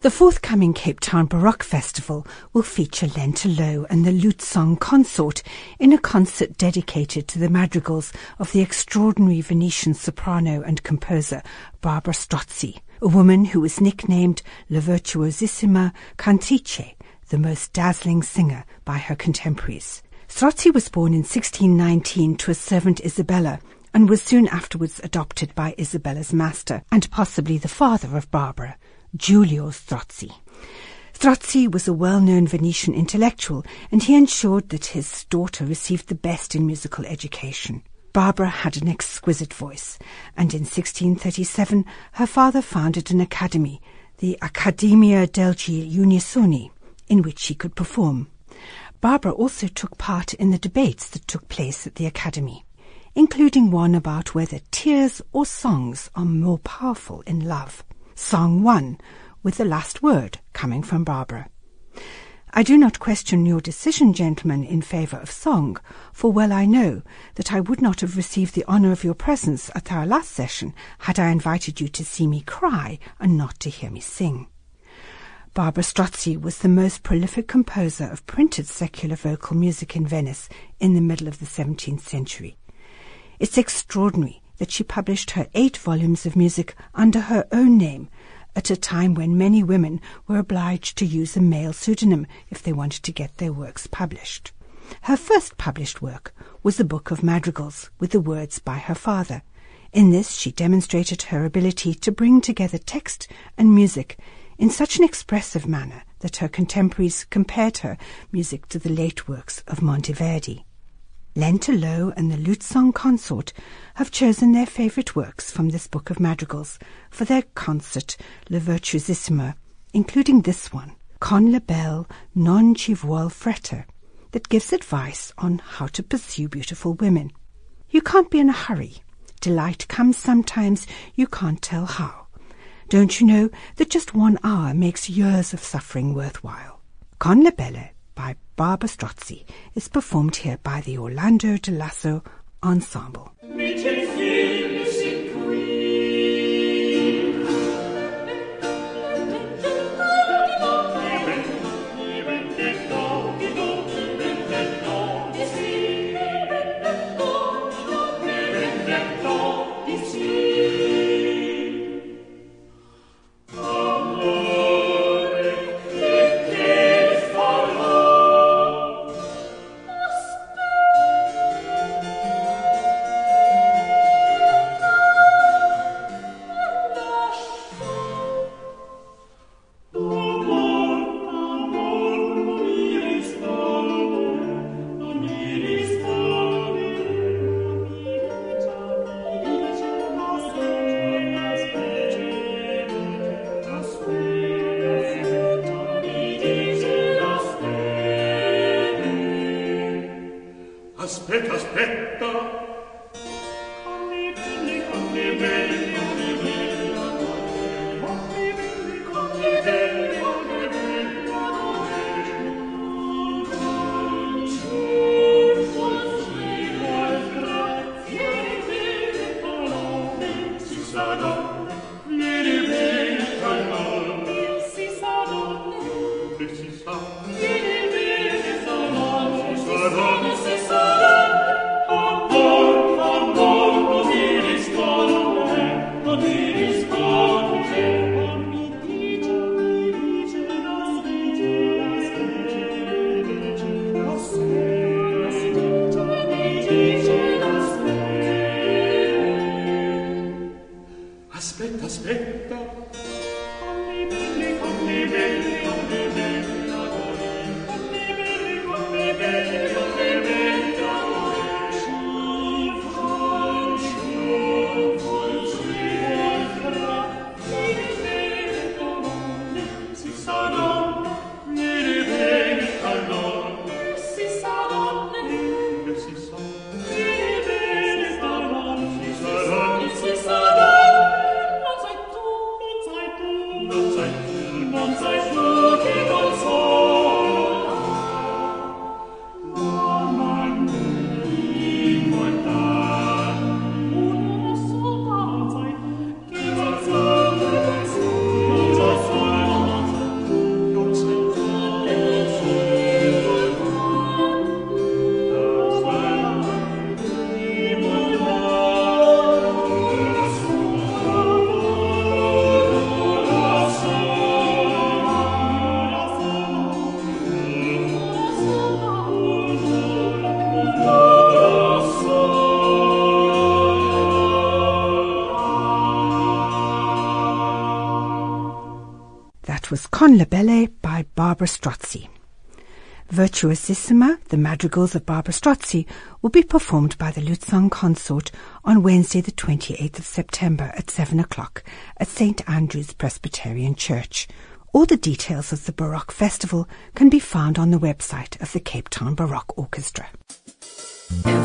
The forthcoming Cape Town Baroque Festival will feature Lentelot and the Lute Song Consort in a concert dedicated to the madrigals of the extraordinary Venetian soprano and composer Barbara Strozzi, a woman who was nicknamed La Virtuosissima Cantrice, the most dazzling singer, by her contemporaries. Strozzi was born in 1619 to a servant Isabella, and was soon afterwards adopted by Isabella's master, and possibly the father of Barbara, Giulio Strozzi. Strozzi was a well-known Venetian intellectual, and he ensured that his daughter received the best in musical education. Barbara had an exquisite voice, and in 1637 her father founded an academy, the Accademia degli Unisoni, in which she could perform. Barbara also took part in the debates that took place at the academy, including one about whether tears or songs are more powerful in love. Song won, with the last word coming from Barbara. I do not question your decision, gentlemen, in favour of song, for well I know that I would not have received the honour of your presence at our last session had I invited you to see me cry and not to hear me sing. Barbara Strozzi was the most prolific composer of printed secular vocal music in Venice in the middle of the 17th century. It's extraordinary that she published her 8 volumes of music under her own name at a time when many women were obliged to use a male pseudonym if they wanted to get their works published. Her first published work was a book of madrigals with the words by her father. In this she demonstrated her ability to bring together text and music in such an expressive manner that her contemporaries compared her music to the late works of Monteverdi. Lentelot and the Lute Song Consort have chosen their favourite works from this book of madrigals for their concert Le Virtuosissima, including this one, Con la belle non ci vuol fretta, that gives advice on how to pursue beautiful women. You can't be in a hurry. Delight comes sometimes, you can't tell how. Don't you know that just 1 hour makes years of suffering worthwhile? Con la belle by Barbara Strozzi is performed here by the Orlando de Lasso Ensemble. Aspetta. Amor, così risponde. was Con la Belle by Barbara Strozzi. Virtuosissima, the madrigals of Barbara Strozzi, will be performed by the Lutesong Consort on Wednesday the 28th of September at 7 o'clock at St. Andrew's Presbyterian Church. All the details of the Baroque Festival can be found on the website of the Cape Town Baroque Orchestra.